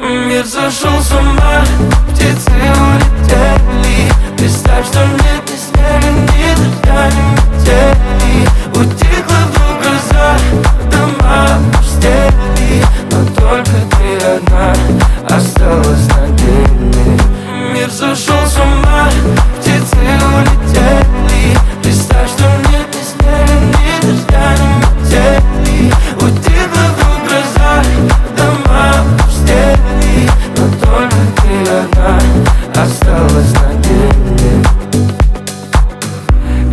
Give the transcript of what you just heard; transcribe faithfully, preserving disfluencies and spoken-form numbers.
Мир сошел с ума, птицы улетели. Представь, что нет ни снега, ни дождя, ни метели. Утихла вдруг гроза, дома опустели, но только ты одна осталась на деле. Мир сошел с ума,